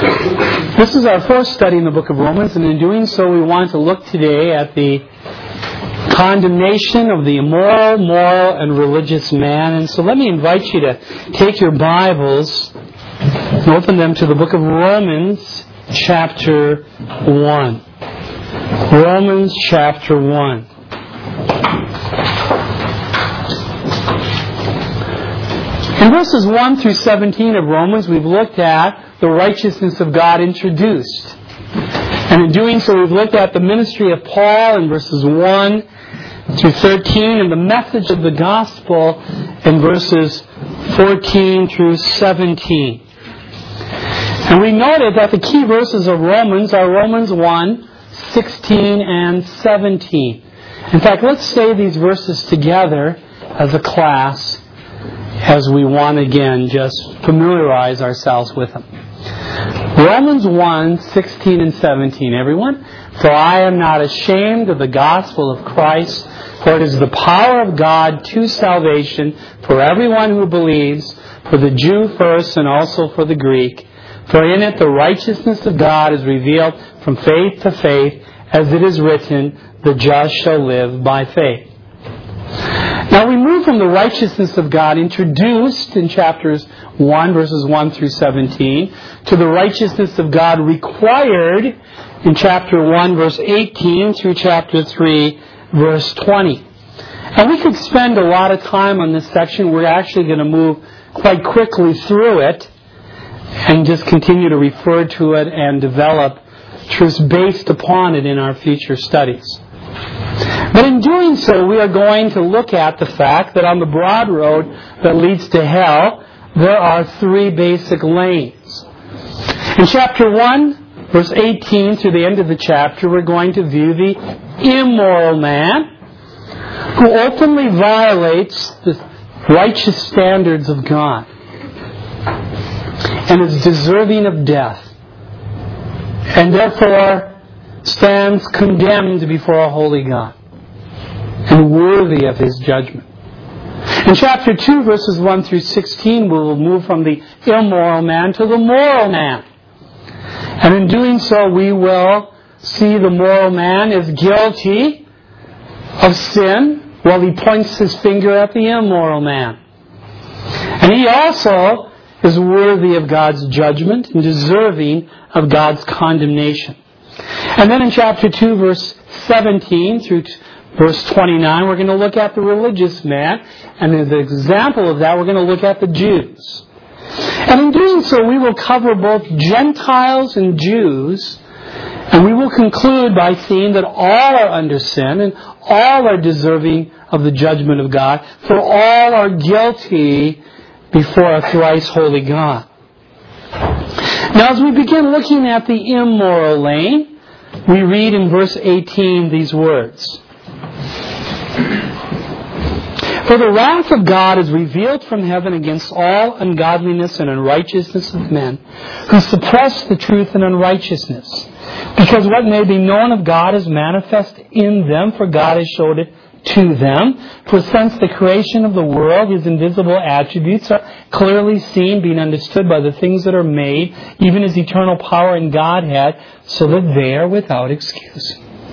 This is our first study in the book of Romans, and in doing so we want to look today at the condemnation of the immoral, moral, and religious man. And so let me invite you to take your Bibles and open them to the book of Romans, chapter 1. Romans, chapter 1. In verses 1 through 17 of Romans, we've looked at the righteousness of God introduced. And in doing so, we've looked at the ministry of Paul in verses 1 through 13 and the message of the gospel in verses 14 through 17. And we noted that the key verses of Romans are Romans 1, 16 and 17. In fact, let's say these verses together as a class as we want again just familiarize ourselves with them. Romans 1, 16 and 17, everyone. For I am not ashamed of the gospel of Christ, for it is the power of God to salvation for everyone who believes, for the Jew first and also for the Greek. For in it the righteousness of God is revealed from faith to faith, as it is written, the just shall live by faith. Now we move from the righteousness of God introduced in chapters 1, verses 1 through 17, to the righteousness of God required in chapter 1, verse 18 through chapter 3, verse 20. And we could spend a lot of time on this section. We're actually going to move quite quickly through it and just continue to refer to it and develop truths based upon it in our future studies. But in doing so, we are going to look at the fact that on the broad road that leads to hell, there are three basic lanes. In chapter 1, verse 18 through the end of the chapter, we're going to view the immoral man who openly violates the righteous standards of God and is deserving of death, and therefore stands condemned before a holy God and worthy of His judgment. In chapter 2, verses 1 through 16, we will move from the immoral man to the moral man. And in doing so, we will see the moral man is guilty of sin while he points his finger at the immoral man. And he also is worthy of God's judgment and deserving of God's condemnation. And then in chapter 2, verse 17 through verse 29, we're going to look at the religious man. And as an example of that, we're going to look at the Jews. And in doing so, we will cover both Gentiles and Jews. And we will conclude by seeing that all are under sin and all are deserving of the judgment of God, for all are guilty before a thrice holy God. Now, as we begin looking at the immoral lane, we read in verse 18 these words. For the wrath of God is revealed from heaven against all ungodliness and unrighteousness of men, who suppress the truth in unrighteousness. Because what may be known of God is manifest in them, for God has showed it to them. For since the creation of the world, His invisible attributes are clearly seen, being understood by the things that are made, even His eternal power in Godhead, so that they are without excuse.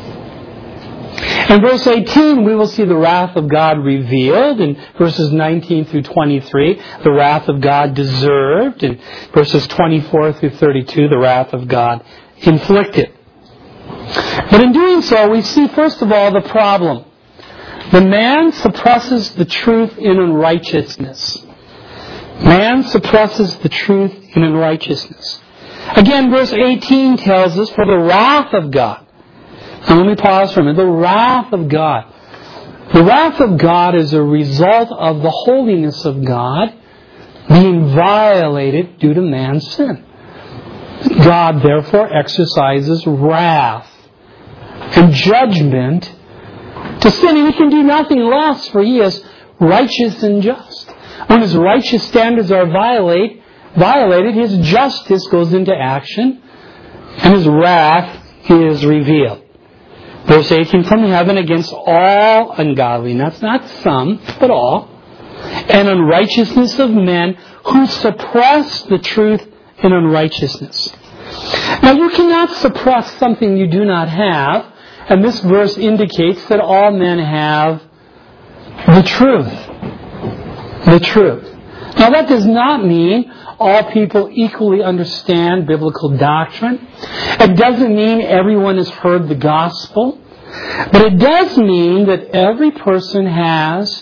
In verse 18, we will see the wrath of God revealed. In verses 19 through 23, the wrath of God deserved. In verses 24 through 32, the wrath of God inflicted. But in doing so, we see first of all the problem. The man suppresses the truth in unrighteousness. Man suppresses the truth in unrighteousness. Again, verse 18 tells us, for the wrath of God. Now let me pause for a minute. The wrath of God. The wrath of God is a result of the holiness of God being violated due to man's sin. God therefore exercises wrath and judgment to sin. And He can do nothing less, for He is righteous and just. When His righteous standards are violated, His justice goes into action and His wrath is revealed. Verse 18, from heaven against all ungodliness, not some, but all, and unrighteousness of men who suppress the truth in unrighteousness. Now, you cannot suppress something you do not have, and this verse indicates that all men have the truth. The truth. Now, that does not mean all people equally understand biblical doctrine. It doesn't mean everyone has heard the gospel. But it does mean that every person has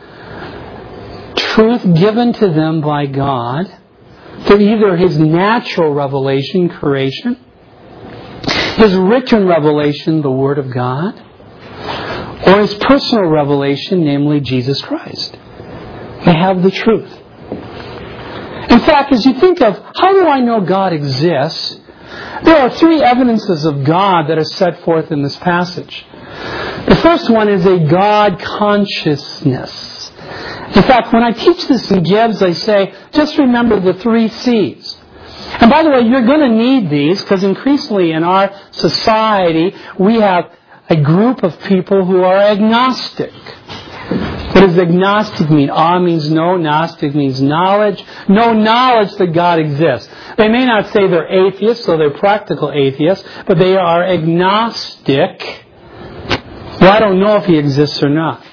truth given to them by God through either His natural revelation, creation, His written revelation, the Word of God, or His personal revelation, namely Jesus Christ. They have the truth. In fact, as you think of how do I know God exists, there are three evidences of God that are set forth in this passage. The first one is a God consciousness. In fact, when I teach this in Gibbs, I say, just remember the 3 C's. And by the way, you're going to need these because increasingly in our society, we have a group of people who are agnostic. What does agnostic mean? Means no, Gnostic means knowledge. No knowledge that God exists. They may not say they're atheists, so they're practical atheists, but they are agnostic. Well, I don't know if He exists or not.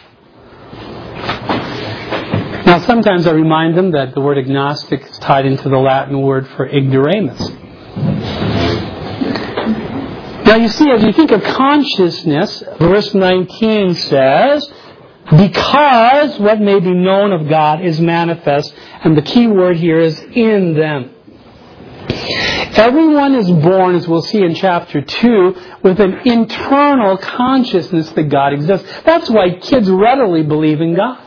Now, sometimes I remind them that the word agnostic is tied into the Latin word for ignoramus. Now, you see, as you think of consciousness, verse 19 says, because what may be known of God is manifest, and the key word here is in them. Everyone is born, as we'll see in chapter 2, with an internal consciousness that God exists. That's why kids readily believe in God.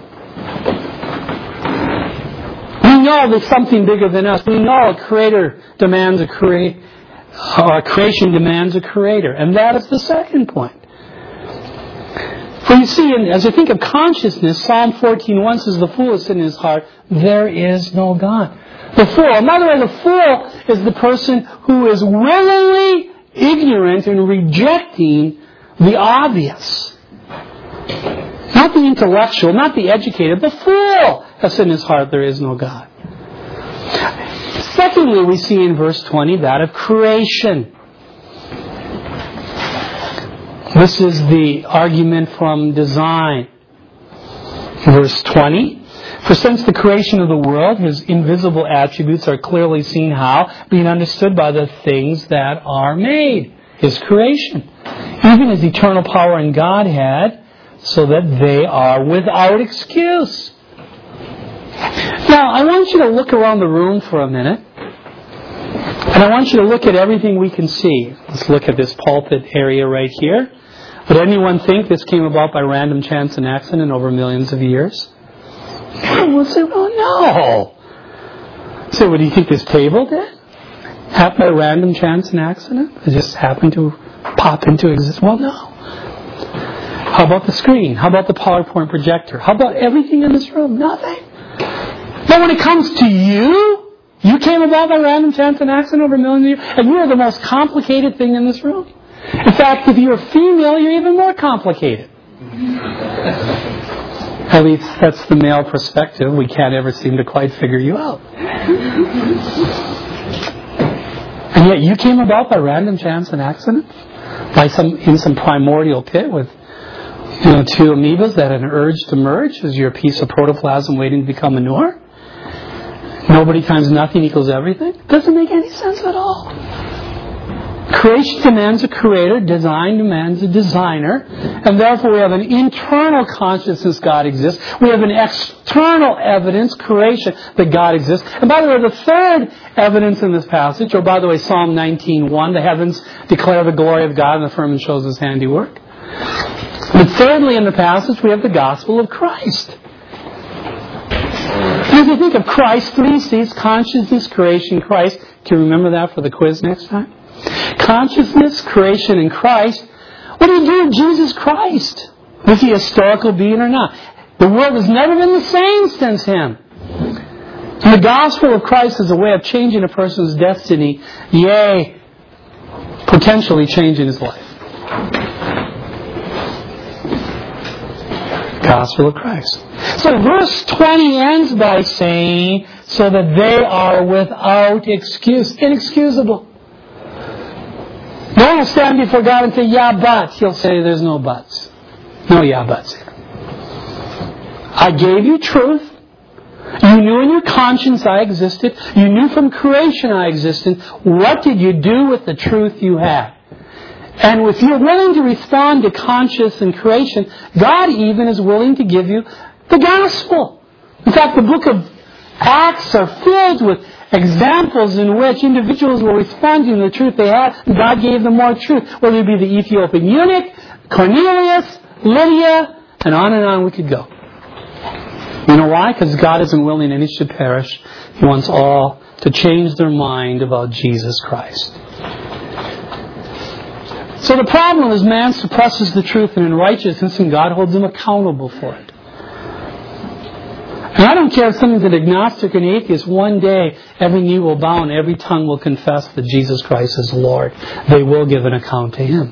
We know there's something bigger than us. We know a creator demands a creation demands a creator. And that is the second point. For you see, as you think of consciousness, Psalm 14:1 says, the fool is in his heart, there is no God. The fool. Another way, the fool is the person who is willingly ignorant and rejecting the obvious. Not the intellectual, not the educated. The fool has in his heart, there is no God. Secondly, we see in verse 20 that of creation. This is the argument from design. Verse 20. For since the creation of the world, His invisible attributes are clearly seen how? Being understood by the things that are made. His creation. Even His eternal power and Godhead, so that they are without excuse. Now, I want you to look around the room for a minute. And I want you to look at everything we can see. Let's look at this pulpit area right here. Would anyone think this came about by random chance and accident over millions of years? We'll say, well, no. So, what do you think this table did? Happened by random chance and accident? It just happened to pop into existence? Well, no. How about the screen? How about the PowerPoint projector? How about everything in this room? Nothing. But when it comes to you came about by random chance and accident over millions of years, and you are the most complicated thing in this room. In fact, if you're female, you're even more complicated. At least that's the male perspective. We can't ever seem to quite figure you out. And yet you came about by random chance and accident? In some primordial pit with 2 amoebas that had an urge to merge as your piece of protoplasm waiting to become manure? Nobody times nothing equals everything? Doesn't make any sense at all. Creation demands a creator, design demands a designer, and therefore we have an internal consciousness God exists. We have an external evidence, creation, that God exists. And by the way, the third evidence in this passage, or by the way, Psalm 19:1, the heavens declare the glory of God and the firmament shows His handiwork. But thirdly in the passage, we have the gospel of Christ. As you think of Christ, 3 C's, consciousness, creation, Christ. Can you remember that for the quiz next time? Consciousness, creation, and Christ. What do you do with Jesus Christ? Was He a historical being or not? The world has never been the same since Him. And the gospel of Christ is a way of changing a person's destiny, yea, potentially changing his life. Gospel of Christ. So verse 20 ends by saying, so that they are without excuse. Inexcusable. will stand before God and say, yeah, but. He'll say, there's no buts. No yeah, buts here. I gave you truth. You knew in your conscience I existed. You knew from creation I existed. What did you do with the truth you had? And if you're willing to respond to conscience and creation, God even is willing to give you the gospel. In fact, the book of Acts are filled with examples in which individuals were responding to the truth they had. God gave them more truth. Whether it be the Ethiopian eunuch, Cornelius, Lydia, and on we could go. You know why? Because God isn't willing any should perish. He wants all to change their mind about Jesus Christ. So the problem is man suppresses the truth and unrighteousness, and God holds him accountable for it. And I don't care if someone's an agnostic or an atheist, one day every knee will bow and every tongue will confess that Jesus Christ is Lord. They will give an account to Him.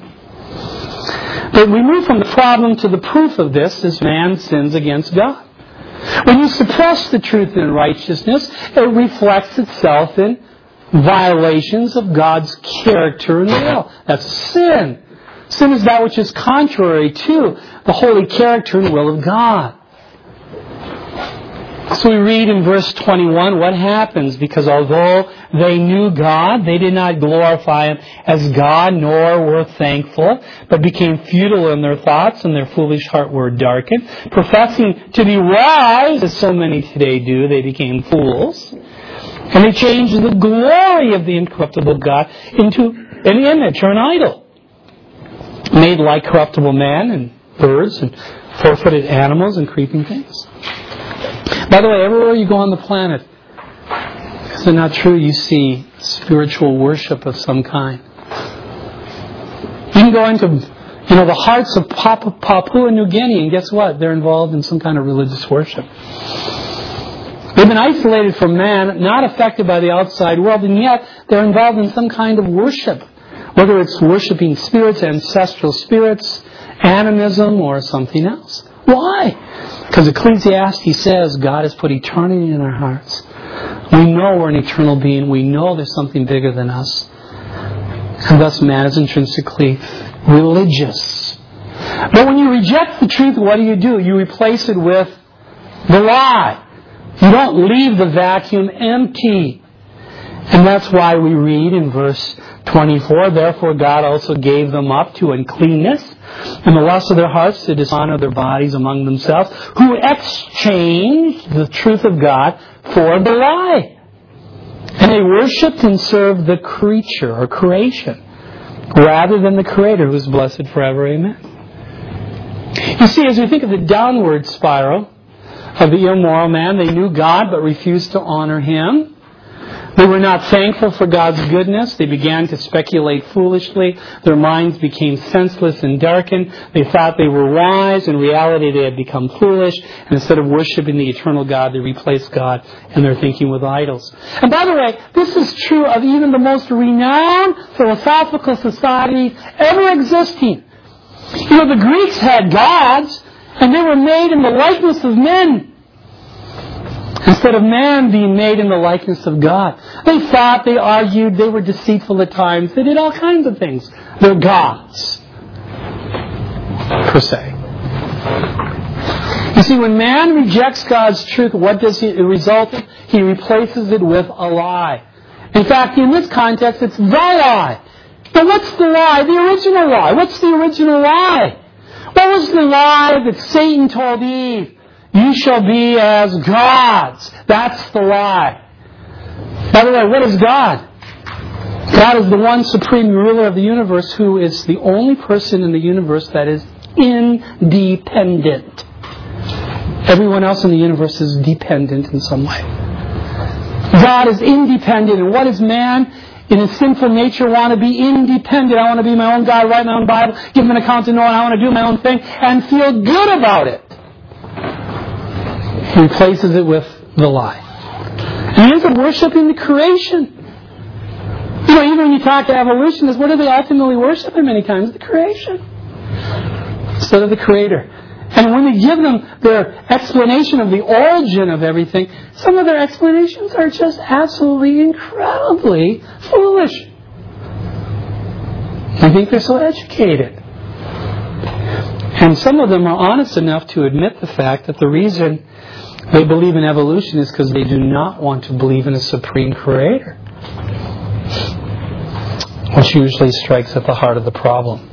But we move from the problem to the proof of this as man sins against God. When you suppress the truth and righteousness, it reflects itself in violations of God's character and will. That's sin. Sin is that which is contrary to the holy character and will of God. So we read in verse 21 what happens, because although they knew God, they did not glorify Him as God, nor were thankful, but became futile in their thoughts, and their foolish heart were darkened. Professing to be wise, as so many today do, they became fools. And they changed the glory of the incorruptible God into an image or an idol, made like corruptible man and birds and four-footed animals and creeping things. By the way, everywhere you go on the planet, is it not true you see spiritual worship of some kind? You can go into, the hearts of Papua New Guinea, and guess what? They're involved in some kind of religious worship. They've been isolated from man, not affected by the outside world, and yet they're involved in some kind of worship. Whether it's worshiping spirits, ancestral spirits, animism, or something else. Why? Because Ecclesiastes says God has put eternity in our hearts. We know we're an eternal being. We know there's something bigger than us. And thus man is intrinsically religious. But when you reject the truth, what do? You replace it with the lie. You don't leave the vacuum empty. And that's why we read in verse 24, therefore God also gave them up to uncleanness and the lust of their hearts to dishonor their bodies among themselves, who exchanged the truth of God for the lie. And they worshipped and served the creature or creation rather than the Creator, who is blessed forever. Amen. You see, as we think of the downward spiral of the immoral man, they knew God but refused to honor Him. They were not thankful for God's goodness. They began to speculate foolishly. Their minds became senseless and darkened. They thought they were wise. In reality, they had become foolish. And instead of worshiping the eternal God, they replaced God in their thinking with idols. And by the way, this is true of even the most renowned philosophical societies ever existing. The Greeks had gods, and they were made in the likeness of men, instead of man being made in the likeness of God. They thought, they argued, they were deceitful at times. They did all kinds of things. They're gods, per se. You see, when man rejects God's truth, what does it result in? He replaces it with a lie. In fact, in this context, it's the lie. But what's the lie? The original lie. What's the original lie? What was the lie that Satan told Eve? You shall be as gods. That's the lie. By the way, what is God? God is the one supreme ruler of the universe, who is the only person in the universe that is independent. Everyone else in the universe is dependent in some way. God is independent. And what does man in his sinful nature want to be? Independent. I want to be my own God, write my own Bible, give an account to no one. I want to do my own thing and feel good about it. He replaces it with the lie. And he ends up worshiping the creation. Even when you talk to evolutionists, what do they ultimately worship in many times? The creation, instead of the Creator. And when we give them their explanation of the origin of everything, some of their explanations are just absolutely incredibly foolish. They think they're so educated. And some of them are honest enough to admit the fact that the reason they believe in evolution is because they do not want to believe in a supreme creator, which usually strikes at the heart of the problem.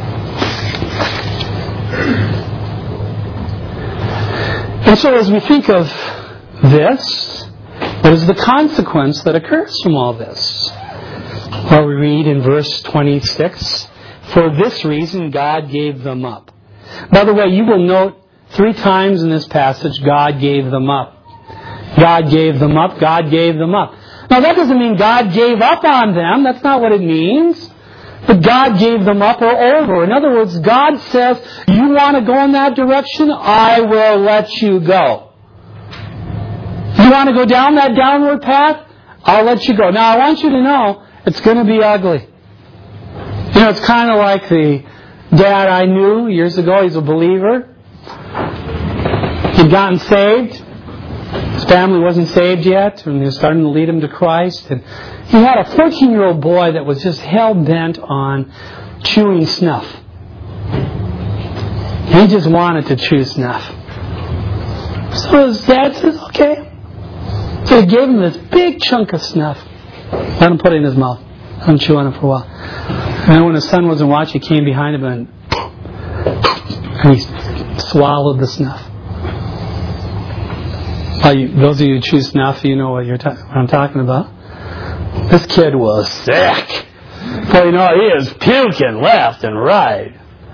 And so as we think of this, what is the consequence that occurs from all this? Well, we read in verse 26, "For this reason God gave them up." By the way, you will note 3 times in this passage, God gave them up. God gave them up. God gave them up. Now that doesn't mean God gave up on them. That's not what it means. But God gave them up or over. In other words, God says, you want to go in that direction? I will let you go. You want to go down that downward path? I'll let you go. Now I want you to know, it's going to be ugly. You know, it's kind of like the dad I knew years ago. He's a believer. He'd gotten saved. His family wasn't saved yet, and they were starting to lead him to Christ. And he had a 14-year-old boy that was just hell-bent on chewing snuff. He just wanted to chew snuff. So his dad says, okay. So he gave him this big chunk of snuff. Let him put it in his mouth. Let him chew on it for a while. And then when his son wasn't watching, he came behind him and he swallowed the snuff. Those of you who chew snuff, you know what I'm talking about. This kid was sick. Well, you know, he was puking left and right.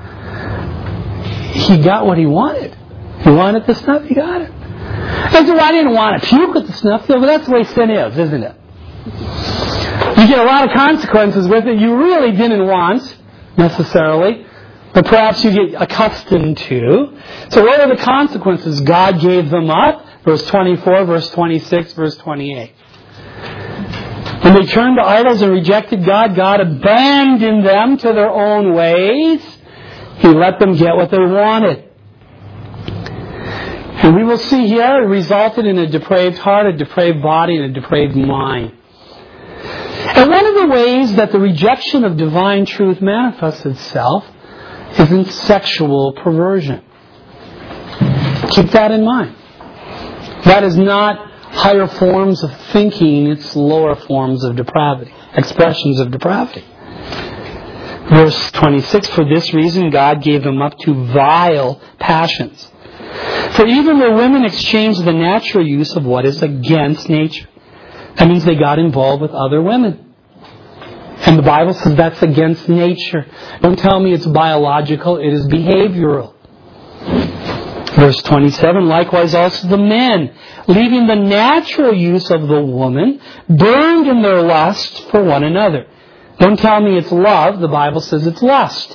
He got what he wanted. He wanted the snuff, he got it. And so I didn't want to puke with the snuff, but that's the way sin is, isn't it? You get a lot of consequences with it you really didn't want, necessarily, but perhaps you get accustomed to. So what are the consequences? God gave them up. Verse 24, verse 26, verse 28. When they turned to idols and rejected God, God abandoned them to their own ways. He let them get what they wanted. And we will see here it resulted in a depraved heart, a depraved body, and a depraved mind. And one of the ways that the rejection of divine truth manifests itself is in sexual perversion. Keep that in mind. That is not higher forms of thinking, it's lower forms of depravity, expressions of depravity. Verse 26, "For this reason God gave them up to vile passions. For even the women exchanged the natural use of what is against nature." That means they got involved with other women. And the Bible says that's against nature. Don't tell me it's biological, it is behavioral. Verse 27, "Likewise also the men, leaving the natural use of the woman, burned in their lust for one another." Don't tell me it's love, the Bible says it's lust.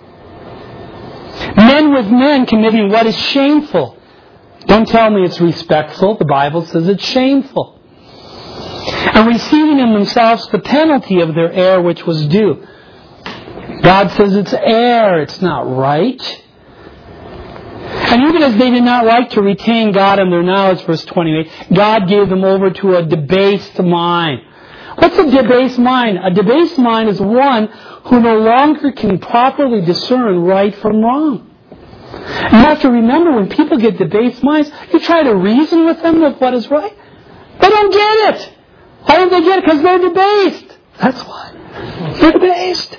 "Men with men committing what is shameful." Don't tell me it's respectful, the Bible says it's shameful. "And receiving in themselves the penalty of their error which was due." God says it's error, it's not right. And even as they did not like to retain God in their knowledge, verse 28, God gave them over to a debased mind. What's a debased mind? A debased mind is one who no longer can properly discern right from wrong. You have to remember, when people get debased minds, you try to reason with them of what is right. They don't get it. Why don't they get it? Because they're debased. That's why. They're debased.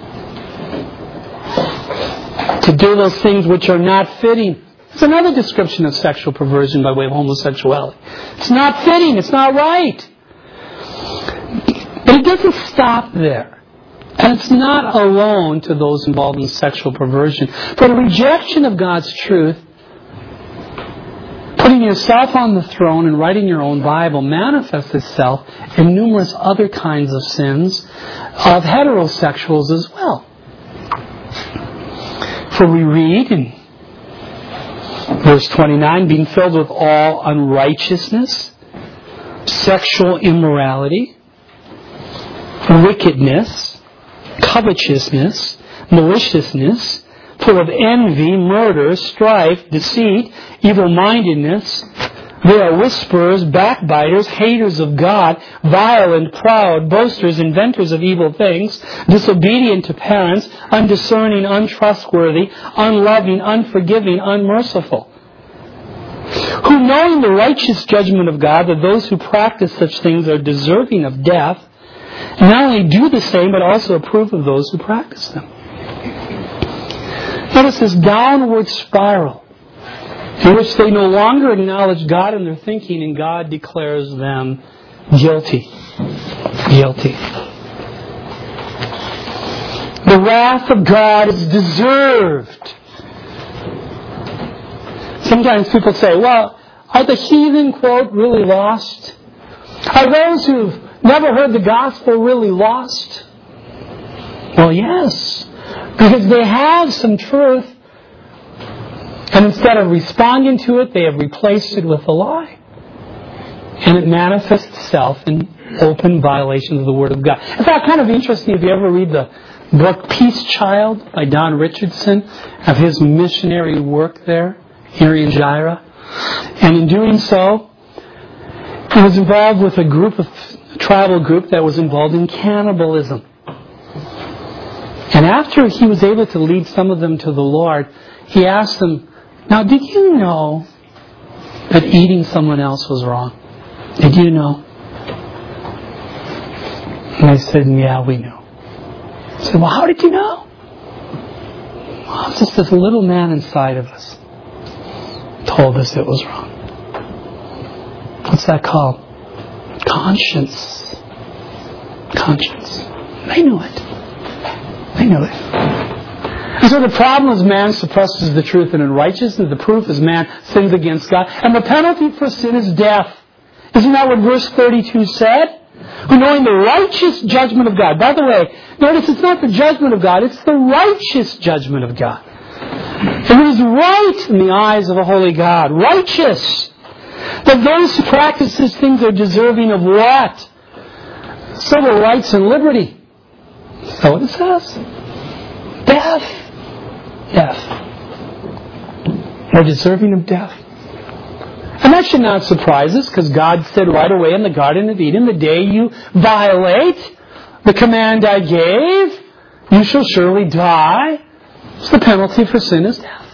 To do those things which are not fitting. It's another description of sexual perversion by way of homosexuality. It's not fitting. It's not right. But it doesn't stop there. And it's not alone to those involved in sexual perversion. For the rejection of God's truth, putting yourself on the throne and writing your own Bible manifests itself in numerous other kinds of sins of heterosexuals as well. For we read in verse 29, "Being filled with all unrighteousness, sexual immorality, wickedness, covetousness, maliciousness, full of envy, murder, strife, deceit, evil-mindedness, They are whisperers, backbiters, haters of God, violent, proud, boasters, inventors of evil things, disobedient to parents, undiscerning, untrustworthy, unloving, unforgiving, unmerciful. Who, knowing the righteous judgment of God, that those who practice such things are deserving of death, not only do the same, but also approve of those who practice them. Notice this downward spiral, in which they no longer acknowledge God in their thinking, and God declares them guilty. Guilty. The wrath of God is deserved. Sometimes people say, well, are the heathen, quote, really lost? Are those who've never heard the gospel really lost? Well, yes, because they have some truth. And instead of responding to it, they have replaced it with a lie. And it manifests itself in open violations of the Word of God. In fact, kind of interesting, if you ever read the book Peace Child by Don Richardson, of his missionary work there, here in Jaira. And in doing so, he was involved with a tribal group that was involved in cannibalism. And after he was able to lead some of them to the Lord, he asked them, now, did you know that eating someone else was wrong? Did you know? And they said, yeah, we knew. I said, well, how did you know? Well, it's just this little man inside of us told us it was wrong. What's that called? Conscience. Conscience. They knew it. They knew it. And so the problem is man suppresses the truth and unrighteousness. The proof is man sins against God. And the penalty for sin is death. Isn't that what verse 32 said? Who, knowing the righteous judgment of God. By the way, notice it's not the judgment of God, it's the righteous judgment of God. It is right in the eyes of a holy God. Righteous. That those who practice these things are deserving of what? Civil rights and liberty. Is that what it says? Death. Death. They're deserving of death. And that should not surprise us, because God said right away in the Garden of Eden, the day you violate the command I gave, you shall surely die. So the penalty for sin is death.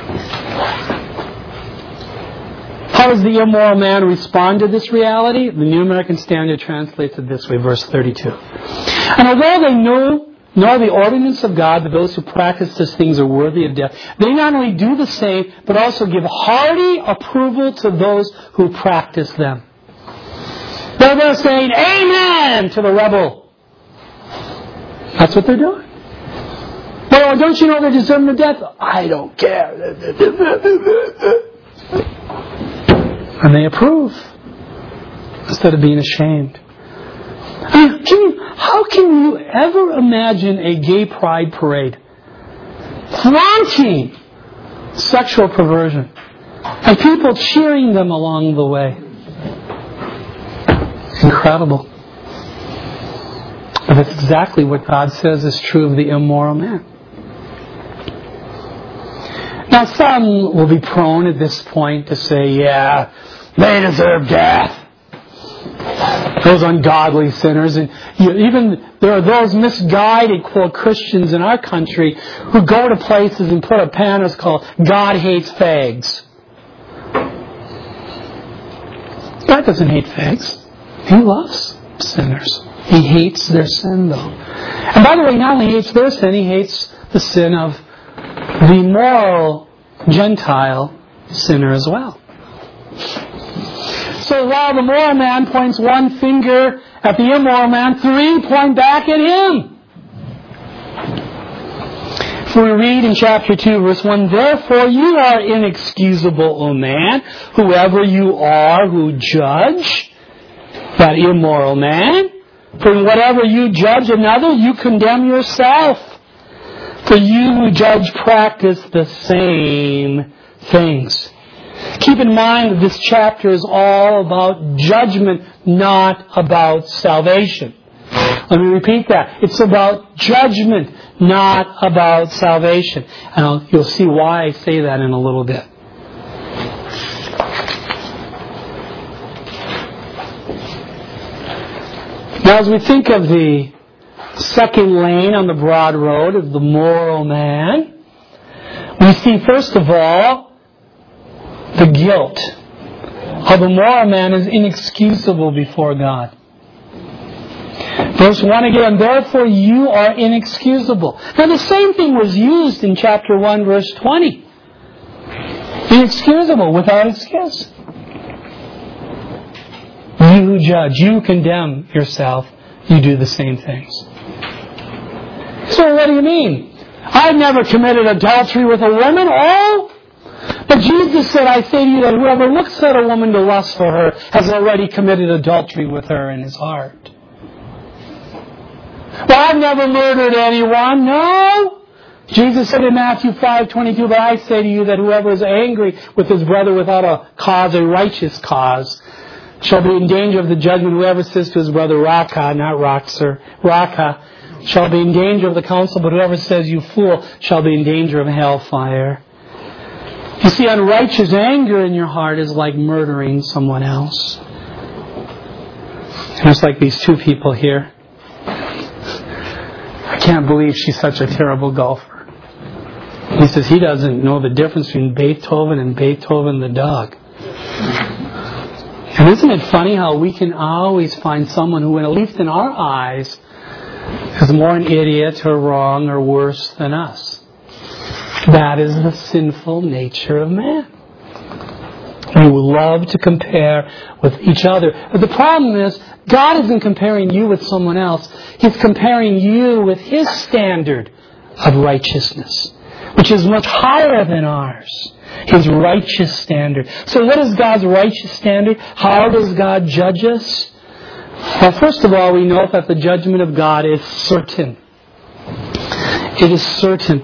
How does the immoral man respond to this reality? The New American Standard translates it this way, verse 32. And although they know the ordinance of God, that those who practice these things are worthy of death, they not only do the same, but also give hearty approval to those who practice them. They're saying, amen, to the rebel. That's what they're doing. Well, don't you know they're deserving of death? I don't care. And they approve instead of being ashamed. I mean, how can you ever imagine a gay pride parade flaunting sexual perversion and people cheering them along the way? It's incredible. But that's exactly what God says is true of the immoral man. Now, some will be prone at this point to say, yeah, they deserve death. Those ungodly sinners. And even there are those misguided, quote, Christians in our country who go to places and put up banners called God hates fags. God doesn't hate fags. He loves sinners. He hates their sin, though. And by the way, not only hates their sin, he hates the sin of the moral Gentile sinner as well. So while the moral man points one finger at the immoral man, three point back at him. For we read in chapter 2, verse 1, therefore you are inexcusable, O man, whoever you are who judge that immoral man. For in whatever you judge another, you condemn yourself. For you who judge practice the same things. Keep in mind that this chapter is all about judgment, not about salvation. Let me repeat that. It's about judgment, not about salvation. And you'll see why I say that in a little bit. Now, as we think of the second lane on the broad road of the moral man, we see, first of all, the guilt. How the moral man is inexcusable before God. Verse 1 again, therefore you are inexcusable. Now the same thing was used in chapter 1, verse 20. Inexcusable, without excuse. You who judge, you condemn yourself, you do the same things. So what do you mean? I've never committed adultery with a woman. Oh! But Jesus said, I say to you that whoever looks at a woman to lust for her has already committed adultery with her in his heart. Well, I've never murdered anyone. No! Jesus said in Matthew 5:22, but I say to you that whoever is angry with his brother without a cause, a righteous cause, shall be in danger of the judgment. Whoever says to his brother, Raka, not Roxer, Raka, shall be in danger of the council, but whoever says, you fool, shall be in danger of hellfire. You see, unrighteous anger in your heart is like murdering someone else. Just like these two people here. I can't believe she's such a terrible golfer. He says he doesn't know the difference between Beethoven and Beethoven the dog. And isn't it funny how we can always find someone who, at least in our eyes, is more an idiot or wrong or worse than us? That is the sinful nature of man. We love to compare with each other. But the problem is, God isn't comparing you with someone else. He's comparing you with His standard of righteousness, which is much higher than ours. His righteous standard. So what is God's righteous standard? How does God judge us? Well, first of all, we know that the judgment of God is certain. It is certain.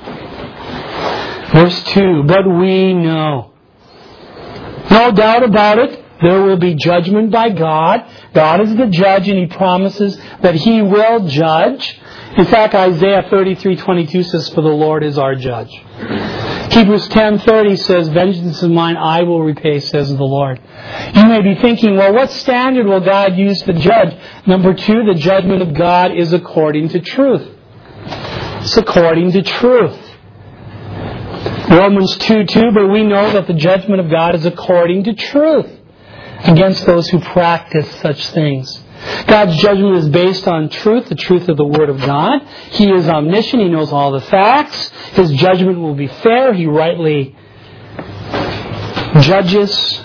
Verse 2, but we know. No doubt about it, there will be judgment by God. God is the judge, and He promises that He will judge. In fact, Isaiah 33:22 says, for the Lord is our judge. Hebrews 10:30 says, vengeance is mine, I will repay, says the Lord. You may be thinking, well, what standard will God use to judge? Number 2, the judgment of God is according to truth. It's according to truth. Romans 2:2, but we know that the judgment of God is according to truth against those who practice such things. God's judgment is based on truth, the truth of the Word of God. He is omniscient. He knows all the facts. His judgment will be fair. He rightly judges.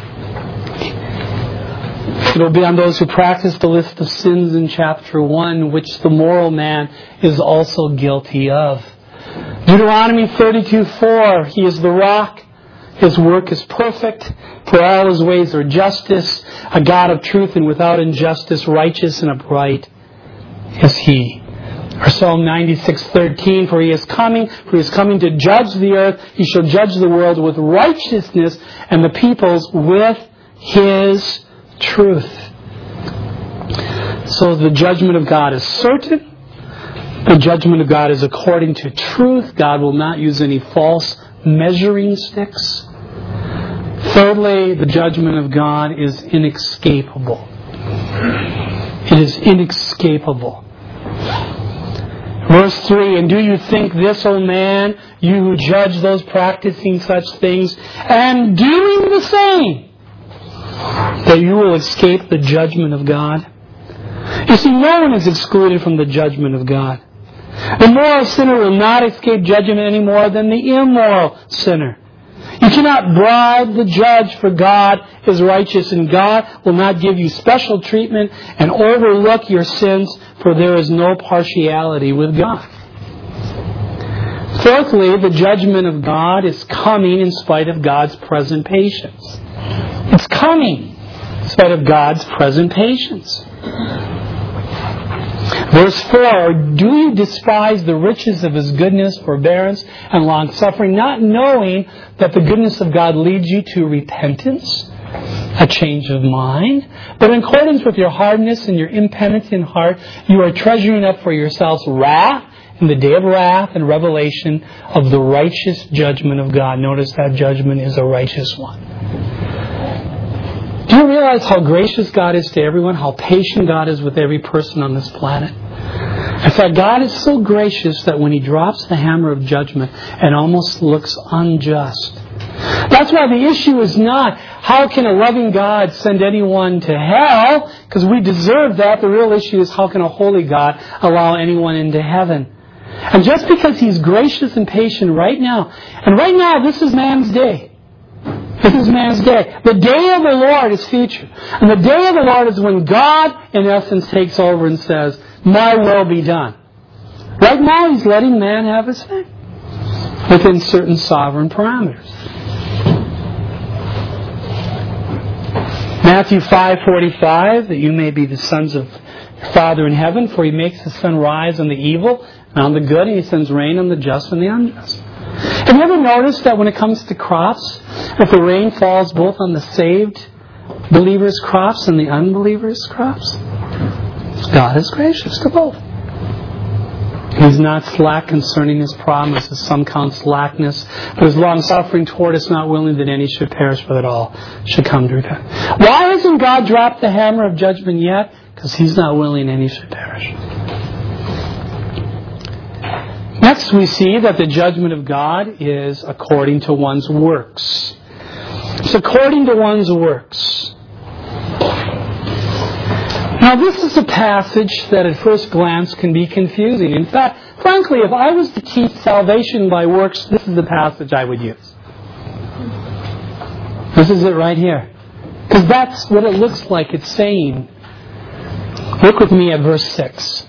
It will be on those who practice the list of sins in chapter 1, which the moral man is also guilty of. Deuteronomy 32:4, He is the rock. His work is perfect, for all His ways are justice, a God of truth and without injustice, righteous and upright is He. Or Psalm 96:13, for He is coming to judge the earth. He shall judge the world with righteousness and the peoples with His truth. So the judgment of God is certain. The judgment of God is according to truth. God will not use any false measuring sticks. Thirdly, the judgment of God is inescapable. It is inescapable. Verse 3, and do you think this, O man, you who judge those practicing such things, and doing the same, that you will escape the judgment of God? You see, no one is excluded from the judgment of God. The moral sinner will not escape judgment any more than the immoral sinner. You cannot bribe the judge, for God is righteous, and God will not give you special treatment and overlook your sins, for there is no partiality with God. Fourthly, the judgment of God is coming in spite of God's present patience. It's coming in spite of God's present patience. Verse 4, do you despise the riches of His goodness, forbearance, and long-suffering, not knowing that the goodness of God leads you to repentance, a change of mind? But in accordance with your hardness and your impenitent heart, you are treasuring up for yourselves wrath in the day of wrath and revelation of the righteous judgment of God. Notice that judgment is a righteous one. Do Do you realize how gracious God is to everyone? How patient God is with every person on this planet? In fact, God is so gracious that when He drops the hammer of judgment, it almost looks unjust. That's why the issue is not, how can a loving God send anyone to hell? Because we deserve that. The real issue is, how can a holy God allow anyone into heaven? And just because He's gracious and patient right now, and right now this is man's day. This is man's day. The day of the Lord is future. And the day of the Lord is when God, in essence, takes over and says, my will be done. Right now He's letting man have his thing within certain sovereign parameters. Matthew 5:45, that you may be the sons of your Father in heaven, for He makes the sun rise on the evil and on the good, and He sends rain on the just and the unjust. Have you ever noticed that when it comes to crops, that the rain falls both on the saved believers' crops and the unbelievers' crops? God is gracious to both. He's not slack concerning His promises. Some count slackness, but His long-suffering toward us, not willing that any should perish, but that all should come to repent. Why hasn't God dropped the hammer of judgment yet? Because He's not willing any should perish. Next, we see that the judgment of God is according to one's works. It's according to one's works. Now, this is a passage that at first glance can be confusing. In fact, frankly, if I was to teach salvation by works, this is the passage I would use. This is it right here. Because that's what it looks like it's saying. Look with me at verse 6.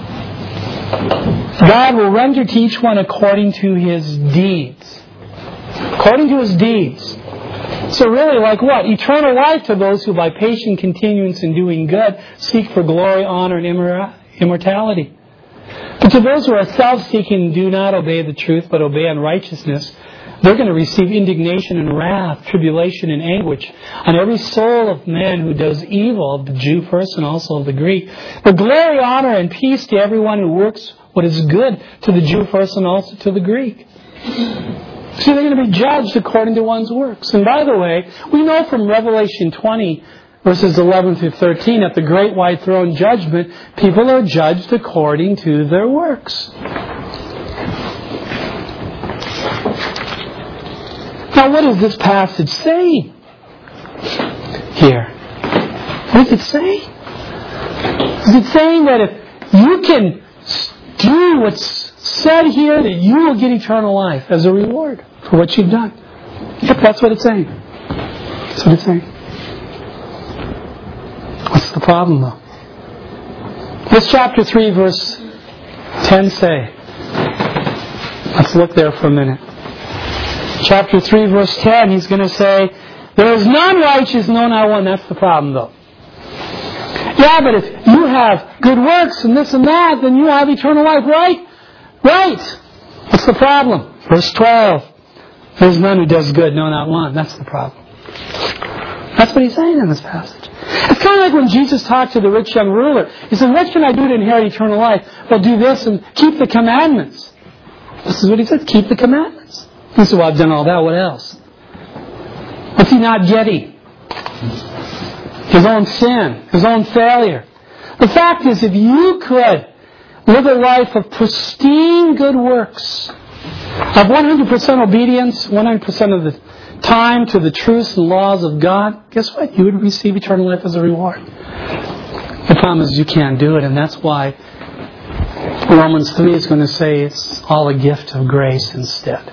God will render to each one according to his deeds. According to his deeds. So really, like what? Eternal life to those who by patient continuance in doing good seek for glory, honor, and immortality. But to those who are self-seeking and do not obey the truth but obey unrighteousness, they're going to receive indignation and wrath, tribulation and anguish on every soul of man who does evil, of the Jew first and also of the Greek. But glory, honor, and peace to everyone who works what is good, to the Jew first and also to the Greek. See, they're going to be judged according to one's works. And by the way, we know from Revelation 20, verses 11 through 13, at the great white throne judgment, people are judged according to their works. Now, what does this passage say here? What is it saying? Is it saying that if you can do what's said here, that you will get eternal life as a reward for what you've done? Yep, that's what it's saying. That's what it's saying. What's the problem, though? What's chapter 3, verse 10 say? Let's look there for a minute. Chapter 3, verse 10, he's going to say, there is none righteous, no, not one. That's the problem, though. Yeah, but if you have good works and this and that, then you have eternal life, right? Right. What's the problem? Verse 12. There's none who does good, no, not one. That's the problem. That's what he's saying in this passage. It's kind of like when Jesus talked to the rich young ruler. He said, what can I do to inherit eternal life? Well, do this and keep the commandments. This is what he said, keep the commandments. He said, well, I've done all that. What else? What's he not getting? His own sin, his own failure. The fact is, if you could live a life of pristine good works, of 100% obedience, 100% of the time to the truths and laws of God, guess what? You would receive eternal life as a reward. The problem is you can't do it, and that's why Romans 3 is going to say it's all a gift of grace instead.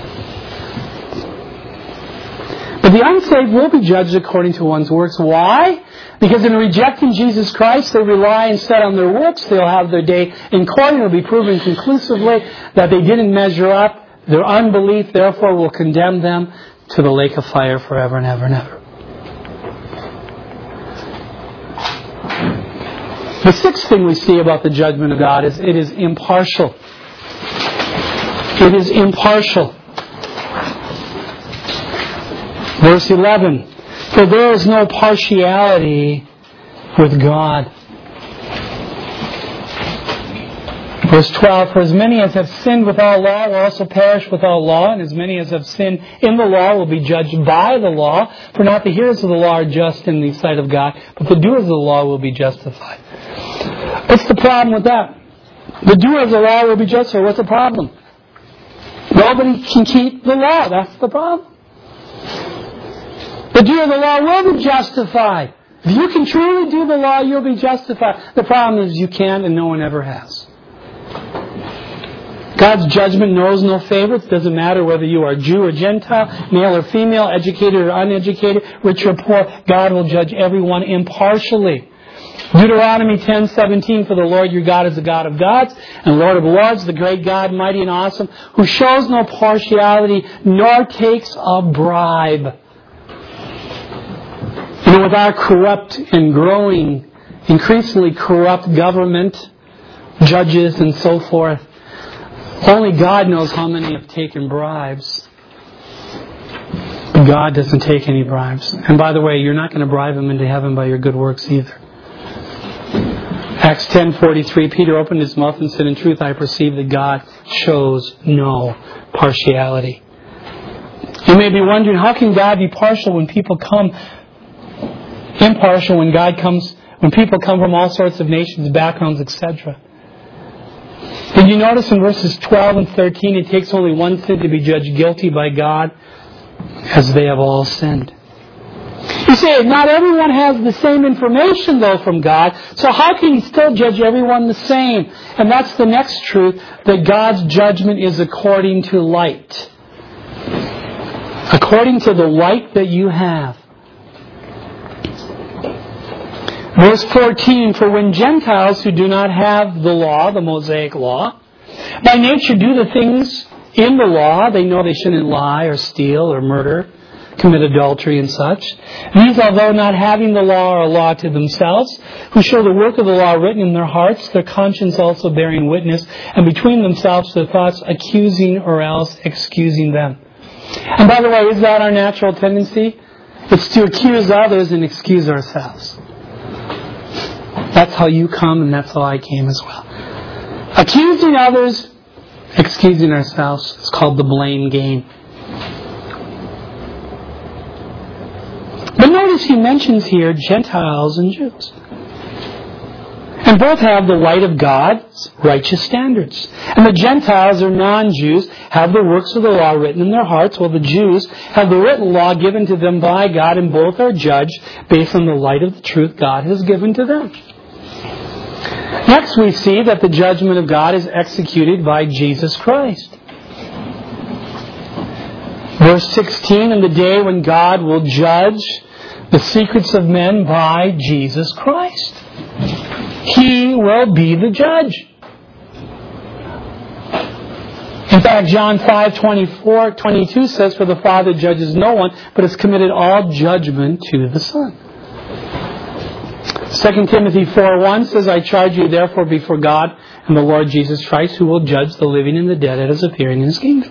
But the unsaved will be judged according to one's works. Why? Because in rejecting Jesus Christ, they rely instead on their works. They'll have their day in court, and it will be proven conclusively that they didn't measure up. Their unbelief, therefore, will condemn them to the lake of fire forever and ever and ever. The sixth thing we see about the judgment of God is it is impartial. It is impartial. Verse 11, for there is no partiality with God. Verse 12, for as many as have sinned without law will also perish without law, and as many as have sinned in the law will be judged by the law. For not the hearers of the law are just in the sight of God, but the doers of the law will be justified. What's the problem with that? The doers of the law will be justified. What's the problem? Nobody can keep the law. That's the problem. The doer of the law will be justified. If you can truly do the law, you'll be justified. The problem is you can't, and no one ever has. God's judgment knows no favorites. Doesn't matter whether you are Jew or Gentile, male or female, educated or uneducated, rich or poor. God will judge everyone impartially. Deuteronomy 10:17, for the Lord your God is the God of gods and Lord of lords, the great God, mighty and awesome, who shows no partiality nor takes a bribe. With our corrupt and growing, increasingly corrupt government, judges and so forth, only God knows how many have taken bribes. But God doesn't take any bribes. And by the way, you're not going to bribe Him into heaven by your good works either. Acts 10:43, Peter opened his mouth and said, in truth I perceive that God shows no partiality. You may be wondering, how can God be partial when people come impartial, when people come from all sorts of nations, backgrounds, etc.? Did you notice in verses 12 and 13, it takes only one sin to be judged guilty by God, as they have all sinned. You say, not everyone has the same information, though, from God, so how can He still judge everyone the same? And that's the next truth, that God's judgment is according to light. According to the light that you have. Verse 14, for when Gentiles who do not have the law, the Mosaic law, by nature do the things in the law, they know they shouldn't lie or steal or murder, commit adultery and such. These, although not having the law, are a law to themselves, who show the work of the law written in their hearts, their conscience also bearing witness, and between themselves their thoughts accusing or else excusing them. And by the way, is that our natural tendency? It's to accuse others and excuse ourselves. That's how you come, and that's how I came as well. Accusing others, excusing ourselves. It's called the blame game. But notice he mentions here Gentiles and Jews. And both have the light of God's righteous standards. And the Gentiles, or non-Jews, have the works of the law written in their hearts, while the Jews have the written law given to them by God, and both are judged based on the light of the truth God has given to them. Next, we see that the judgment of God is executed by Jesus Christ. Verse 16, in the day when God will judge the secrets of men by Jesus Christ. He will be the judge. In fact, John 5:22 says, for the Father judges no one, but has committed all judgment to the Son. 2 Timothy 4:1 says, I charge you therefore before God and the Lord Jesus Christ, who will judge the living and the dead at His appearing in His kingdom.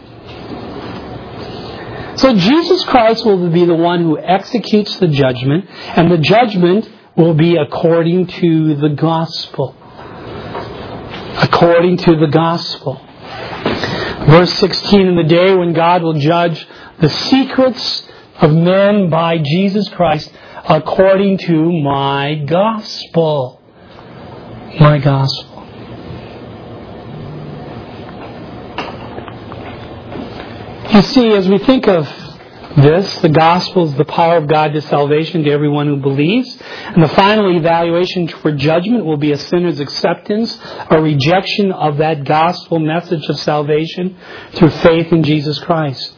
So Jesus Christ will be the one who executes the judgment, and the judgment will be according to the gospel. According to the gospel. Verse 16, in the day when God will judge the secrets of men by Jesus Christ, according to my gospel. My gospel. You see, as we think of this, the gospel is the power of God to salvation to everyone who believes. And the final evaluation for judgment will be a sinner's acceptance or rejection of that gospel message of salvation through faith in Jesus Christ.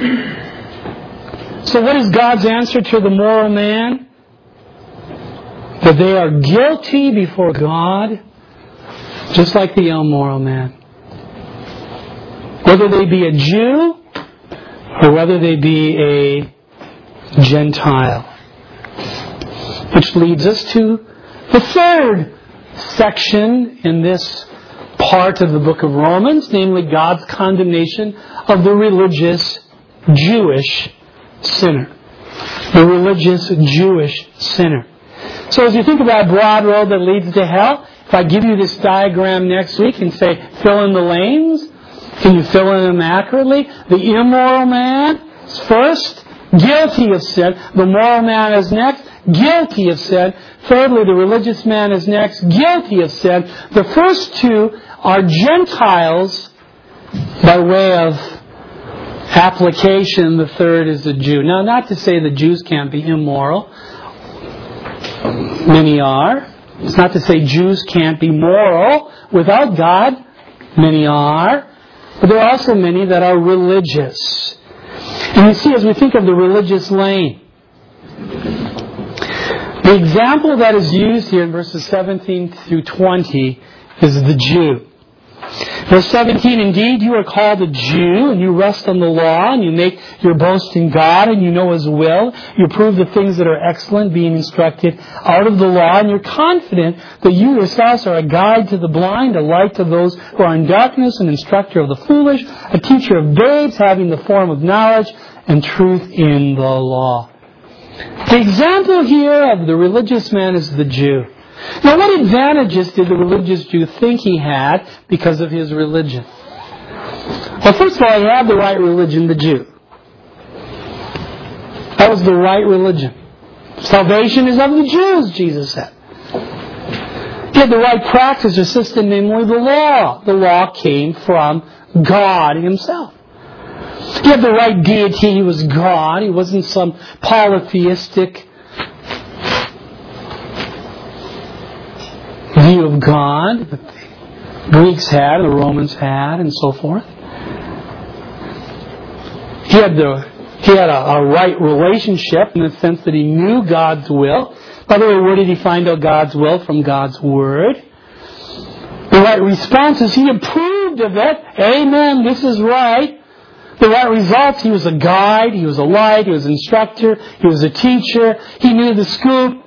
So what is God's answer to the moral man? That they are guilty before God, just like the immoral man. Whether they be a Jew or whether they be a Gentile. Which leads us to the third section in this part of the book of Romans, namely God's condemnation of the religious Jewish sinner. The religious Jewish sinner. So as you think about a broad road that leads to hell, If I give you this diagram next week and say, fill in the lanes, can you fill in them accurately? The immoral man is first, guilty of sin. The moral man is next, guilty of sin. Thirdly, the religious man is next, guilty of sin. The first two are Gentiles by way of application. The third is a Jew. Now, not to say the Jews can't be immoral. Many are. It's not to say Jews can't be moral without God. Many are. But there are also many that are religious. And you see, as we think of the religious lane, the example that is used here in verses 17 through 20 is the Jew. Verse 17, indeed, you are called a Jew, and you rest on the law, and you make your boast in God, and you know His will. You prove the things that are excellent, being instructed out of the law, and you're confident that you yourselves are a guide to the blind, a light to those who are in darkness, an instructor of the foolish, a teacher of babes, having the form of knowledge and truth in the law. The example here of the religious man is the Jew. Now, what advantages did the religious Jew think he had because of his religion? Well, first of all, he had the right religion, the Jew. That was the right religion. Salvation is of the Jews, Jesus said. He had the right practice or system, namely the law. The law came from God Himself. He had the right deity. He was God. He wasn't some polytheistic view of God that the Greeks had, the Romans had, and so forth. He had a right relationship in the sense that he knew God's will. By the way, where did he find out God's will? From God's Word. The right response is he approved of it. Amen, this is right. The right results, he was a guide, he was a light, he was an instructor, he was a teacher, he knew the scoop.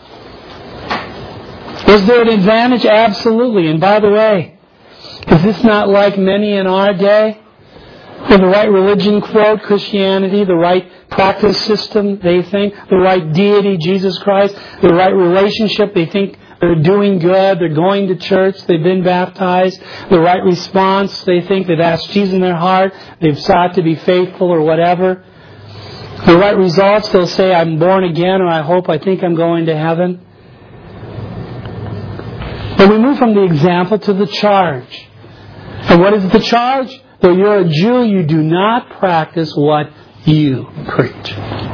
Was there an advantage? Absolutely. And by the way, is this not like many in our day? With the right religion, quote, Christianity, the right practice system, they think, the right deity, Jesus Christ, the right relationship, they think they're doing good, they're going to church, they've been baptized, the right response, they think they've asked Jesus in their heart, they've sought to be faithful or whatever. The right results, they'll say, I'm born again, or I think I'm going to heaven. But we move from the example to the charge. And what is the charge? Though you're a Jew, you do not practice what you preach.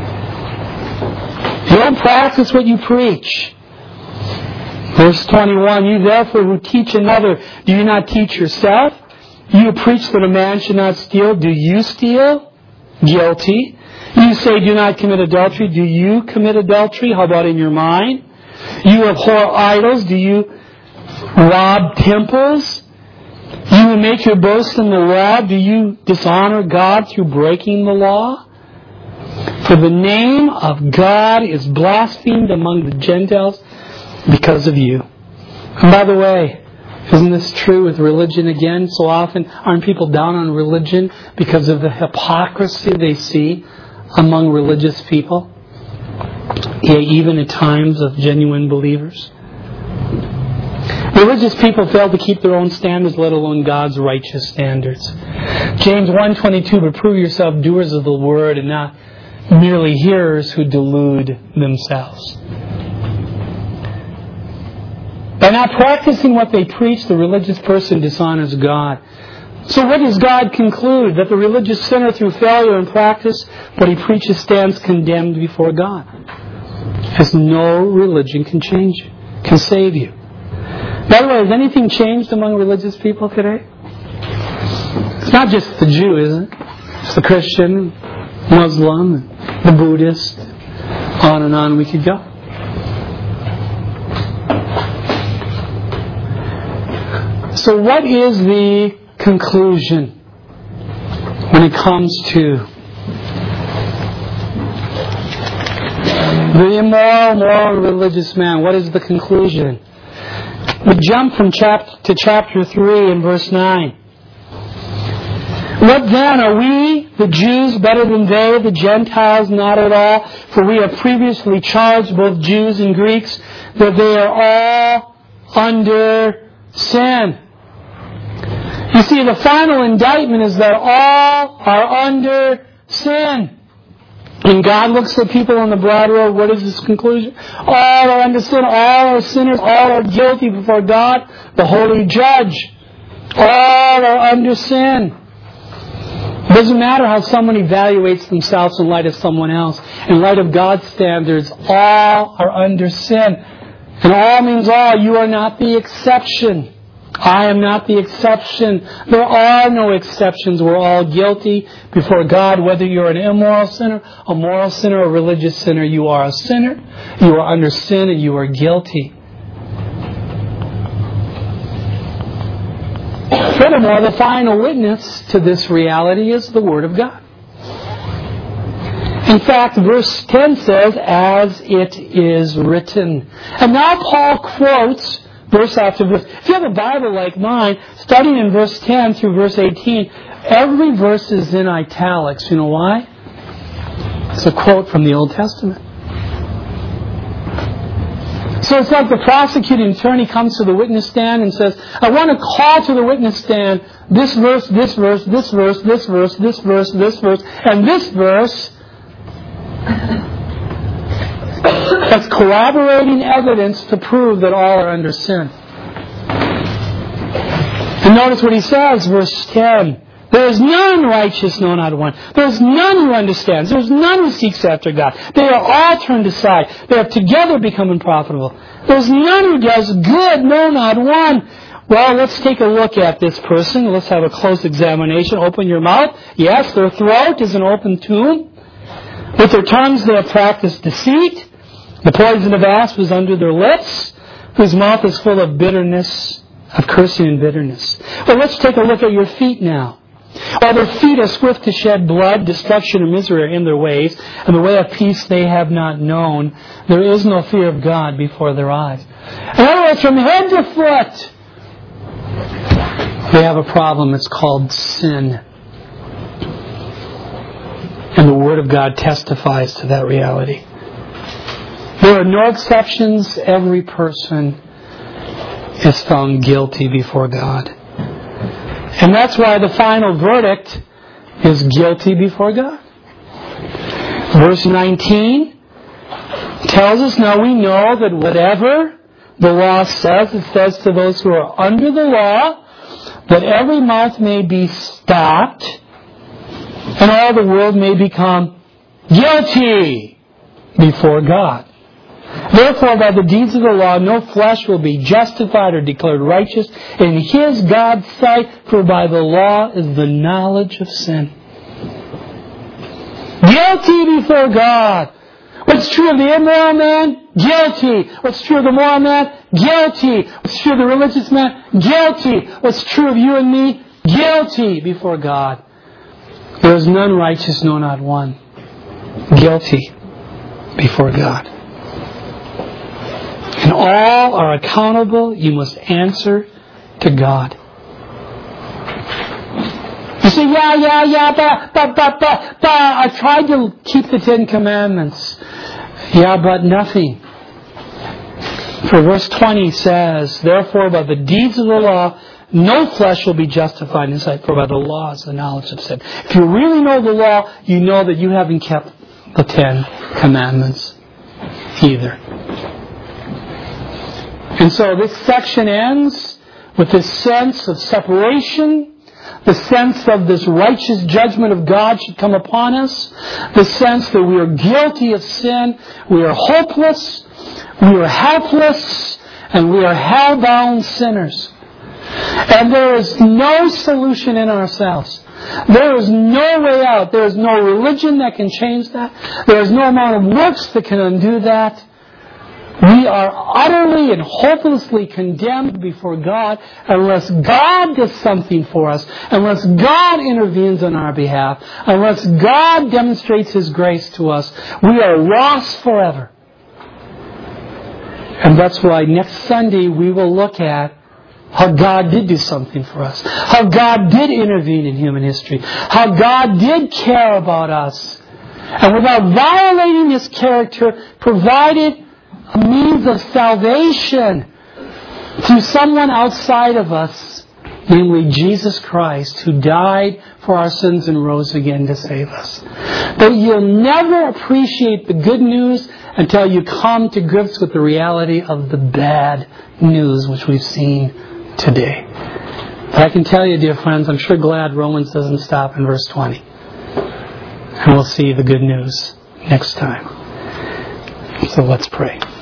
You don't practice what you preach. Verse 21, you therefore who teach another, do you not teach yourself? You preach that a man should not steal. Do you steal? Guilty. You say do not commit adultery. Do you commit adultery? How about in your mind? You abhor idols. Do you rob temples? You who make your boast in the law, do you dishonor God through breaking the law? For the name of God is blasphemed among the Gentiles because of you. And by the way, isn't this true with religion again? So often, aren't people down on religion because of the hypocrisy they see among religious people? Yeah, even at times of genuine believers. Religious people fail to keep their own standards, let alone God's righteous standards. James 1:22, but prove yourself doers of the word and not merely hearers who delude themselves. By not practicing what they preach, the religious person dishonors God. So what does God conclude? That the religious sinner, through failure in practice, what he preaches stands condemned before God. As no religion can change you, can save you. By the way, has anything changed among religious people today? It's not just the Jew, is it? It's the Christian, Muslim, the Buddhist, on and on we could go. So what is the conclusion when it comes to the immoral, moral, religious man? What is the conclusion? We jump from to chapter 3 and verse 9. What then? Are we, the Jews, better than they, the Gentiles? Not at all. For we have previously charged both Jews and Greeks that they are all under sin. You see, the final indictment is that all are under sin. When God looks at people on the broad road, what is his conclusion? All are under sin, all are sinners, all are guilty before God, the holy judge. All are under sin. It doesn't matter how someone evaluates themselves in light of someone else. In light of God's standards, all are under sin. And all means all. You are not the exception. I am not the exception. There are no exceptions. We're all guilty before God. Whether you're an immoral sinner, a moral sinner, a religious sinner, you are a sinner. You are under sin and you are guilty. Furthermore, the final witness to this reality is the Word of God. In fact, verse 10 says, as it is written. And now Paul quotes verse after verse. If you have a Bible like mine, starting in verse 10 through verse 18, every verse is in italics. You know why? It's a quote from the Old Testament. So it's like the prosecuting attorney comes to the witness stand and says, I want to call to the witness stand this verse, this verse, this verse, this verse, this verse, this verse, and this verse as corroborating evidence to prove that all are under sin. And notice what he says, verse 10. There is none righteous, no, not one. There is none who understands. There is none who seeks after God. They are all turned aside. They have together become unprofitable. There is none who does good, no, not one. Well, let's take a look at this person. Let's have a close examination. Open your mouth. Yes, their throat is an open tomb. With their tongues they have practiced deceit. The poison of asp is under their lips, whose mouth is full of bitterness, of cursing and bitterness. Well, let's take a look at your feet now. While their feet are swift to shed blood, destruction and misery are in their ways, and the way of peace they have not known. There is no fear of God before their eyes. In other words, from head to foot, they have a problem. It's called sin. And the Word of God testifies to that reality. There are no exceptions. Every person is found guilty before God. And that's why the final verdict is guilty before God. Verse 19 tells us, now we know that whatever the law says, it says to those who are under the law, that every mouth may be stopped, and all the world may become guilty before God. Therefore, by the deeds of the law, no flesh will be justified or declared righteous in his God's sight, for by the law is the knowledge of sin. Guilty before God. What's true of the immoral man? Guilty. What's true of the moral man? Guilty. What's true of the religious man? Guilty. What's true of you and me? Guilty before God. There is none righteous, no, not one. Guilty before God. And all are accountable. You must answer to God. You say, but I tried to keep the Ten Commandments. Yeah, but nothing. For verse 20 says, therefore by the deeds of the law, no flesh will be justified in his sight, for by the law is the knowledge of sin. If you really know the law, you know that you haven't kept the Ten Commandments either. And so this section ends with this sense of separation, the sense of this righteous judgment of God should come upon us, the sense that we are guilty of sin, we are hopeless, we are helpless, and we are hell-bound sinners. And there is no solution in ourselves. There is no way out. There is no religion that can change that. There is no amount of works that can undo that. We are utterly and hopelessly condemned before God unless God does something for us, unless God intervenes on our behalf, unless God demonstrates His grace to us. We are lost forever. And that's why next Sunday we will look at how God did do something for us, how God did intervene in human history, how God did care about us, and without violating His character, provided a means of salvation through someone outside of us, namely Jesus Christ, who died for our sins and rose again to save us. But you'll never appreciate the good news until you come to grips with the reality of the bad news which we've seen today. But I can tell you, dear friends, I'm sure glad Romans doesn't stop in verse 20. And we'll see the good news next time. So let's pray.